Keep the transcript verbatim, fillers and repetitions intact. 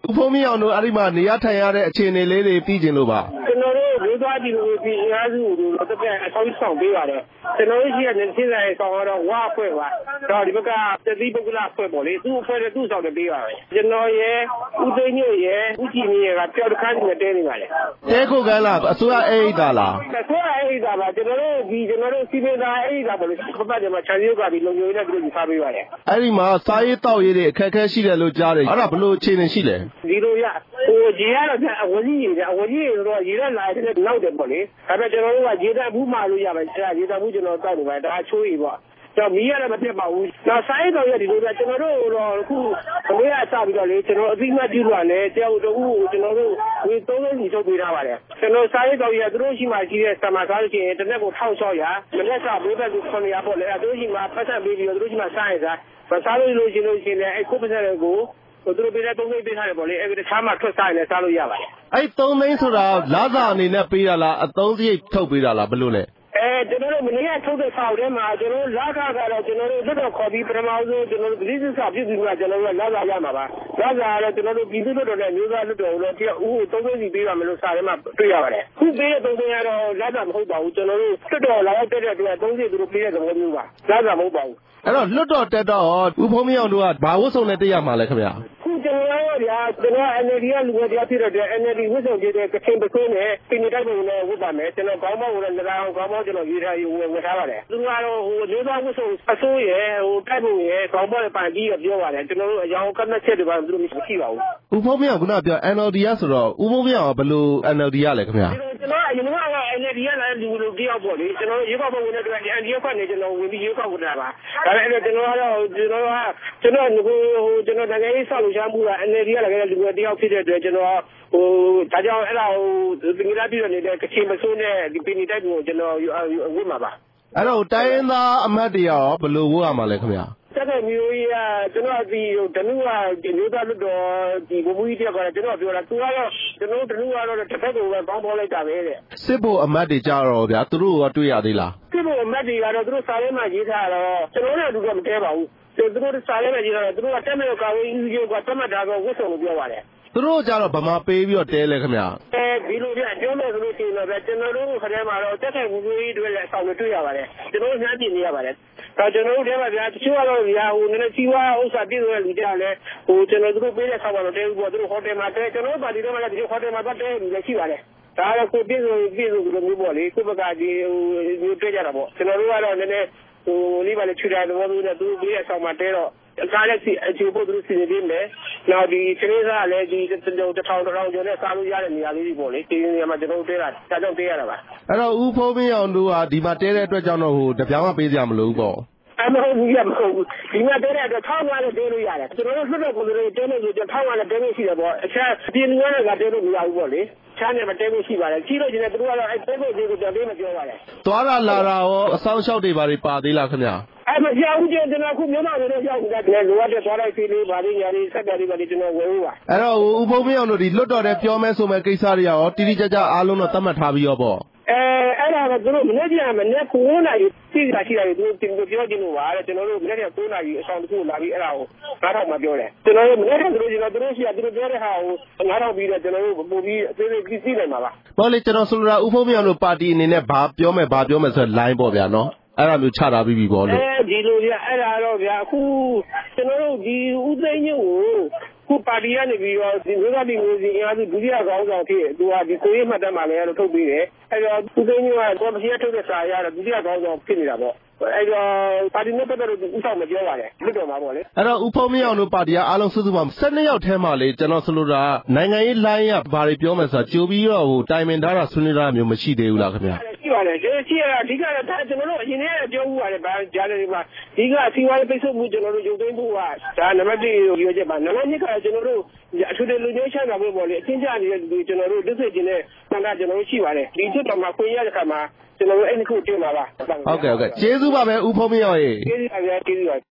ဖုံးမင်းအောင်တို့အဲ့ဒီမှာနေရထိုင်ရတဲ့အခြေအနေလေးတွေပြီးကျင်လို့ပါကျွန်တော်တို့ဒေသဒီလိုပြည်အများစုတို့တော့တဲ့အဆောက်အဆောင်ပေးပါတယ်ကျွန်တော်တို့ရှိတဲ့နေဆိုင်ဆောင်တော့ဝါဖွဲ့ပါတော့ဒီဘက်ကတတိပုဂ္ဂလဖွဲ့ပေါ့လေသူ့ဖွဲ့တဲ့သူ့ဆောင်တဲ့ပေးပါပဲကျွန်တော်ရဲ့ဦးသိန်းညွတ်ရဲ့ဦးကြည်မြင့်ကပျောက်တစ်ခါနေတဲနေပါလေတဲခုကန်းလားအစိုးရအိတ်တာလားအစိုးရအိတ်တာပါကျွန်တော်တို့ဒီကျွန်တော်တို့စီမံသားအိတ်တာပေါ့လေခပတ်တယ်မှာခြံရုပ်ကပြီးလုံခြုံရေးနဲ့သူတို့ထားပေးပါတယ်အဲ့ဒီမှာစားရေးတောက်ရေးတွေအခက်အခဲရှိတယ်လို့ကြားတယ်အဲ့ဒါဘယ်လိုအခြေအနေရှိလဲဒီလိုရဟိုရေရတော့အဝကြီးရေအဝကြီးရေဆိုတော့ရေရက်လာတဲ့နောက်တယ်ပေါ့လေဒါပေမဲ့ကျွန်တော်တို့ကရေတက်ဘူးမှလို့ရပါအဲ့ဒါရေတက်ဘူးကျွန်တော်တောက်နေပါတယ်ဒါအချိုးကြီးပေါ့တော့မီးရလည်းမပြတ်ပါဘူး။နောက်ဆိုင်တော်ရဒီလိုကကျွန်တော်တို့တော့အခုအမေကစပြီးတော့လေကျွန်တော်အသိမှတ်ပြုလို့လည်းတယောက်တူကျွန်တော်တို့ဝေသုံးလုံးစီထုတ်ပေးထားပါတယ်။ကျွန်တော်ဆိုင်တော်ရသူတို့ရှိမှရှိတဲ့စမစားလို့ရှိရင်တစ်နေ့ကိုတစ်ထောင်၆ရာမနေ့ကဘေးဘက်ကိုခုနှစ်ရာပေါ့လေ။သူတို့ရှိမှပတ်သက်ပေးပြီးတော့သူတို့ရှိမှစားရတာ။မစားလို့လို့ရှိလို့ရှိရင်အဲ့ခုပတ်သက်ကိုသူတို့ပေးတဲ့သုံးသိန်းပေးထားတယ်ပေါ့လေ။အဲ့ဒီတခြားမှထွက်စားရင်လည်းစားလို့ရပါတယ်။အဲ့သုံးသိန်းဆိုတာလစာအနေနဲ့ပေးတာလားအသုံးစရိတ်ထုတ်ပေးတာလားဘယ်လိုလဲအဲကျွန်တော်တို့မနေ့ကထုတ်တဲ့ဆောက်ထဲမှာကျွန်တော်တို့လာခကတော့ကျွန်တော်တို့လွတ်တော်ခေါ်ပြီးပထမဆုံးကျွန်တော်တို့ပြည်သူ့စာပြည်သူ့ကကျွန်တော်တို့လာခရမှာပါလာခကတော့ကျွန်တော်တို့ပြည်သူ့လွတ်တော်နဲ့မျိုးသားလွတ်တော်လို့တယောက်ဦးသုံးသိန်းစီပေးပါမယ်လို့စာထဲမှာတွေ့ရပါတယ်ခုပေးတဲ့သုံးသိန်းကတော့လာခမဟုတ်ပါဘူးကျွန်တော်တို့လွတ်တော်လာရောက်တဲ့အတွက်သုံးသိန်းသူတို့ပေးတဲ့သဘောမျိုးပါလာခမဟုတ်ပါဘူးအဲ့တော့လွတ်တော်တက်တော့ဦးဖုံးမင်းအောင်တို့ကဘာဝတ်စုံနဲ့တက်ရမှာလဲခင်ဗျာခုကျွန်တော်တို့ဗျာကျွန်တော် N L D ကလူငယ်တရားဖြစ်တဲ့ N L D ဝတ်စုံပြတဲ့ကချင်းပစိုးနဲ့ပြည်နယ်တိုင်းနဲ့ဝတ်ပါမယ်ကျွန်တော်ခေါင်းပေါင်းနဲ့၎င်းခေါင်းပေါင်းကျွန်တော်ရေးထားရေးဝတ်ထားပါတယ်သူကတော့ဟိုလေးသားဝတ်စုံအစိုးရဟိုတိုက်ပုံရခေါင်းပေါင်းနဲ့ပန်ပြီးပြောပါတယ်ကျွန်တော်တို့အယောင်ကတ်နဲ့ချက်တွေပါသူတို့မရှိပါဘူးဦးဖုံးမင်းအောင်ခုနပြော N L D ရဆိုတော့ဦးဖုံးမင်းအောင်ဘယ်လို N L D ရလဲခင်ဗျာကျွန်တော်အရင်က N L D ရလည်းလူလူတယောက်ပေါ့လေကျွန်တော်ရေကောက်ပုံဝင်တဲ့အတွက် N D F ကနေကျွန်တော်ဝင်ပြီးရေကောက်ဝင်တာပါဒါပေမဲ့ကျွန်တော်ကတော့ကျွန်တော်ကကျွန်တော်ဟိုကျွန်တော်တကယ်ကြီးဆောက်လို့ရှားမှုက N L D ရလည်းလူတယောက်ဖြစ်တဲ့အတွက်ကျွန်တော်ဟိုဒါကြောင့်အဲ့ဒါဟိုတင်ကြပြီးတော့နေတဲ့ကချင်မစိုးနဲ့ဒီပင်တိုက်ကိုကျွန်တော်ဝတ်မှာပါအဲ့တော့တိုင်းရင်းသားအမတ်တွေရောဘယ်လိုဝတ်ရမှာလဲခင်ဗျာတက်တဲ့မျိုးကြီးကကျွန်တော်ဒီဒနုကဒီမျိုးသားလွတ်တော်ဒီဘုံကြီးတယောက်ကကျွန်တော်ပြောတာသူကတော့ကျွန်တော်ဒနုကတော့တစ်ဖက်ကိုပဲပေါင်းပေါင်းလိုက်တာပဲတဲ့စစ်ဘုံအမတ်တွေကြတော့ဗျာသူတို့ကတွေ့ရသေးလားစစ်ဘုံအမတ်တွေကတော့သူတို့စာထဲမှာရေးထားတော့ကျွန်တော်တို့ကမတဲပါဘူးသူတို့စာထဲမှာရေးထားတော့သူတို့ကတက်မဲ့ကာဝေးကြီးကတတ်မှတ်တာတော့ဝတ်ဆောင်လို့ပြောပါတယ်သူတို့ကြတော့ဗမာပေးပြီးတော့တဲလဲခင်ဗျာအဲဒီလိုပြပြောမယ်ဆိုလို့ရှိရင်တော့ကျွန်တော်တို့ခရဲမှာတော့တက်တဲ့ဘူးကြီးတွေလည်းအဆောင်တွေ့ရပါတယ်ကျွန်တော်ညှမ်းပြင်နေရပါတယ်ဒါကျွန်တော်တို့ထဲမှာဗျာတချို့ကတော့ဗျာဟိုနည်းနည်းစီးပွားဥစ္စာပြည့်စုံတဲ့လူကြလည်းဟိုကျွန်တော်တို့ပေးတဲ့ဆောက်ပါတော့တဲဘူးပေါ့သူတို့ဟိုတယ်မှာတဲကျွန်တော်တို့ပါတီထဲမှာလည်းဒီဟိုတယ်မှာတော့တဲလူလည်းရှိပါတယ်ဒါကတော့ကိုပြည့်စုံပြည့်စုံလို့မျိုးပေါ့လေကိုဘက်ကဒီဟိုမျိုးတွေ့ကြတာပေါ့ကျွန်တော်တို့ကတော့နည်းနည်းဟိုလေးပါလေချူတာတော့သူတို့သူပေးတဲ့ဆောက်မှာတဲတော့အကားလက်စီအကျိုးဖို့သူတို့စီစဉ်ပေးမယ်။နောက်ဒီချလေးစားလည်းဒီတစ်ထောင်တစ်ထောင်ကျော်နဲ့စားလို့ရတဲ့နေရာလေးတွေပေါ့လေ။ဒီနေရာမှာကျွန်တော်တို့တဲတာဒါကြောင့်တဲရတာပါ။အဲ့တော့ဦးဖုံးမင်းအောင်တို့ကဒီမှာတဲတဲ့အတွက်ကြောင့်တော့ဟိုတပြောင်းမပေးကြမလို့ပေါ့။အမဟုတ်ဘူးရမဟုတ်ဘူး။ဒီမှာတဲတဲ့အတွက်ထောင်းသွားလို့တဲလို့ရတယ်။ကျွန်တော်တို့လွတ်တဲ့ကိုယ်တွေတဲလို့ဆိုတော့ထောင်းသွားလည်းတဲလို့ရှိတယ်ပေါ့။အခြားဒီလူတွေကတဲလို့မရဘူးပေါ့လေ။ချမ်းတယ်မတဲလို့ရှိပါတယ်။ကြီးလို့ကျင်တယ်သူတို့ကတော့အဲတဲလို့ဒီကိုတဲမပြောပါနဲ့။သွားတာလာတာရောအဆောင်လျှောက်တွေပါတွေပါသေးလားခင်ဗျာ။အဲ့မကြောက်ဘူးကျွန်တော်ခုမြို့မှာလည်းကြောက်နေတာကလည်းလိုအပ်တဲ့သွားလိုက်သေးလေးဗာလေးညာလေးဆက်ပြလေးပါလေးကျွန်တော်ဝယ်ဦးပါအဲ့တော့ဦးဖုံးမင်းအောင်တို့ဒီလွတ်တော်တဲ့ပြောမဲဆိုမဲ့ကိစ္စတွေရောတိတိကျကျအားလုံးတော့သတ်မှတ်ထားပြီးရောပေါ့အဲအဲ့ဒါကသူတို့မနေ့ကမနေ့9နာရီပြည်စာရှိတယ်သူတို့ပြောကြည့်လို့ပါတဲ့ကျွန်တော်တို့မနေ့က9နာရီအဆောင်တစ်ခုလာပြီးအဲ့ဒါကိုနားထောင်မှပြောတယ်ကျွန်တော်တို့မနေ့ကသူတို့ကျွန်တော်တို့ရှိရသူတို့ပြောတဲ့ဟာကိုနားထောင်ပြီးတော့ကျွန်တော်တို့ပို့ပြီးအသေးသေးကြည့်နိုင်မှာပါပေါ့လေကျွန်တော်ဆိုလိုတာဦးဖုံးမင်းအောင်တို့ပါတီအနေနဲ့ဘာပြောမယ်ဘာပြောမယ်ဆိုတဲ့ line ပေါ့ဗျာနော်အဲ့ဒါမျိုးချတာပြီးပြီပေါ့လို့အဲဒီလိုဗျအဲ့ဒါတော့ဗျအခုကျွန်တော်တို့ဒီဦးသိန်းညို့ကိုခုပါတီကနေပြီးတော့ဒီမျိုးသားပြည်မျိုးစီအင်အားစုဒုတိယခေါင်းဆောင်ဖြစ်သူကဒီကိုရေးမှတ်တမ်းမှာလည်းအဲ့လိုထုတ်ပြီးတယ်အဲ့တော့ဦးသိန်းညို့ကကော်မရှင်ထုတ်တဲ့စာရတော့ဒုတိယခေါင်းဆောင်ဖြစ်နေတာပေါ့အဲ့တော့ပါတီနဲ့ပတ်သက်လို့ဥဆောင်မပြောပါနဲ့လွတ်တော်မှာပေါ့လေအဲ့တော့ဦးဖုံးမင်းအောင်တို့ပါတီကအားလုံးစုစုပေါင်း၁၂ယောက်ထဲမှာလေကျွန်တော်ဆိုလိုတာနိုင်ငံရေးလိုင်းကဘာတွေပြောမယ်ဆိုတာကြိုပြီးတော့ဟိုတိုင်ပင်ထားတာဆွေးနွေးထားတာမျိုးမရှိသေးဘူးလားခင်ဗျာရှိပါတယ်ကျွန်တော်ရှိရတာအဓိကတော့ဒါကျွန်တော်တို့အရင်ကပြောမှုပါတယ်ဗာကြားတယ်ဒီမှာဒီကစီဝါရေးပိတ်ဆို့မှုကျွန်တော်တို့ရုပ်သိမ်းဖို့ကဒါနံပါတ်၁ရွေးချက်ပါနံပါတ်၂ကကျွန်တော်တို့အထူးတဲ့လူမျိုးချမ်းသာမှုပေါ့လေအချင်းချင်းနေတဲ့လူကျွန်တော်တို့လက်စစ်ကျင်တဲ့ဆန္ဒကျွန်တော်တို့ရှိပါတယ်ဒီချက်တော်မှာခွင့်ရတဲ့ခါမှာကျွန်တော်တို့အဲ့ဒီခုတင်ပါပါဟုတ်ကဲ့ဟုတ်ကဲ့ကျေးဇူးပါပဲဦးဖုံးမင်းအောင်ရေကျေးဇူးပါဗျာကျေးဇူးပါ